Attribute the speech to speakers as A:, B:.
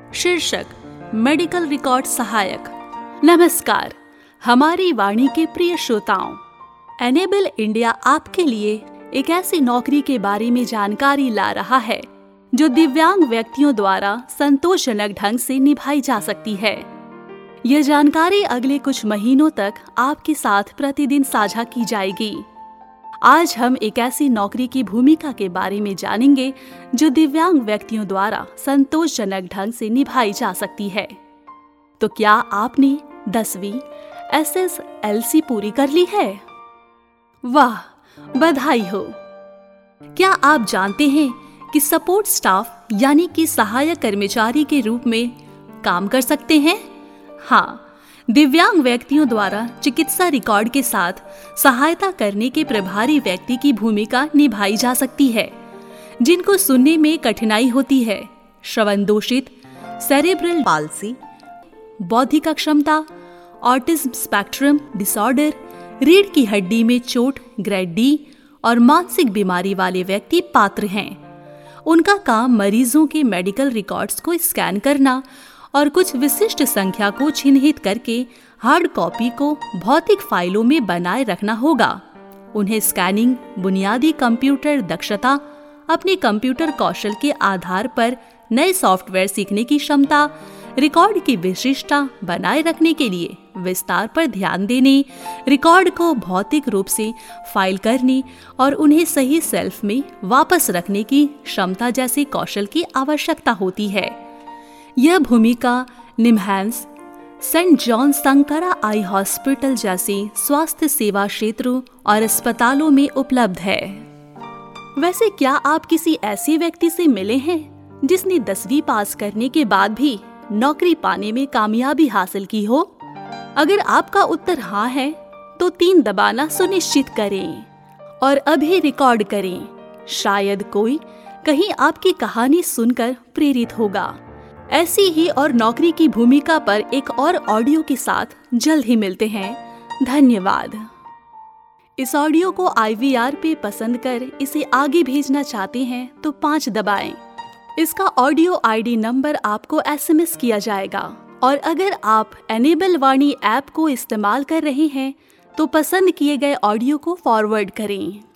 A: शीर्षक medical record सहायक। नमस्कार हमारी वाणी के प्रिय श्रोताओं, एनेबल इंडिया आपके लिए एक ऐसी नौकरी के बारे में जानकारी ला रहा है जो दिव्यांग व्यक्तियों द्वारा संतोषजनक ढंग से निभाई जा सकती है। यह जानकारी अगले कुछ महीनों तक आपके साथ प्रतिदिन साझा की जाएगी। आज हम एक ऐसी नौकरी की भूमिका के बारे में जानेंगे जो दिव्यांग व्यक्तियों द्वारा संतोषजनक ढंग से निभाई जा सकती है। तो क्या आपने 10वीं SSLC पूरी कर ली है? वाह, बधाई हो। क्या आप जानते हैं कि सपोर्ट स्टाफ यानी कि सहायक कर्मचारी के रूप में काम कर सकते हैं? हाँ, दिव्यांग व्यक्तियों द्वारा चिकित्सा रिकॉर्ड के साथ सहायता करने के प्रभारी व्यक्ति की भूमिका निभाई जा सकती है, जिनको सुनने में कठिनाई होती है, श्रवण दोषित, सेरेब्रल पाल्सी, बौद्धिक अक्षमता, ऑटिज्म स्पेक्ट्रम डिसऑर्डर, रीढ़ की हड्डी में चोट ग्रेड D और मानसिक बीमारी वाले व्यक्ति पात्र हैं। उनका काम मरीजों के मेडिकल रिकॉर्ड्स को स्कैन करना और कुछ विशिष्ट संख्या को चिन्हित करके हार्ड कॉपी को भौतिक फाइलों में बनाए रखना होगा। उन्हें स्कैनिंग, बुनियादी कंप्यूटर दक्षता, अपने कंप्यूटर कौशल के आधार पर नए सॉफ्टवेयर सीखने की क्षमता, रिकॉर्ड की विशिष्टता बनाए रखने के लिए विस्तार पर ध्यान देने, रिकॉर्ड को भौतिक रूप से फाइल करने और उन्हें सही शेल्फ में वापस रखने की क्षमता जैसे कौशल की आवश्यकता होती है। यह भूमिका निम्हांस, सेंट जॉन संकरा आई हॉस्पिटल जैसे स्वास्थ्य सेवा क्षेत्रों और अस्पतालों में उपलब्ध है। वैसे क्या आप किसी ऐसे व्यक्ति से मिले हैं जिसने 10वीं पास करने के बाद भी नौकरी पाने में कामयाबी हासिल की हो? अगर आपका उत्तर हाँ है तो 3 दबाना सुनिश्चित करें और अभी रिकॉर्ड करें। शायद कोई कहीं आपकी कहानी सुनकर प्रेरित होगा। ऐसी ही और नौकरी की भूमिका पर एक और ऑडियो के साथ जल्द ही मिलते हैं। धन्यवाद। इस ऑडियो को IVR पे पसंद कर इसे आगे भेजना चाहते हैं तो 5 दबाएं। इसका ऑडियो ID नंबर आपको SMS किया जाएगा। और अगर आप एनेबल वाणी ऐप को इस्तेमाल कर रहे हैं तो पसंद किए गए ऑडियो को फॉरवर्ड करें।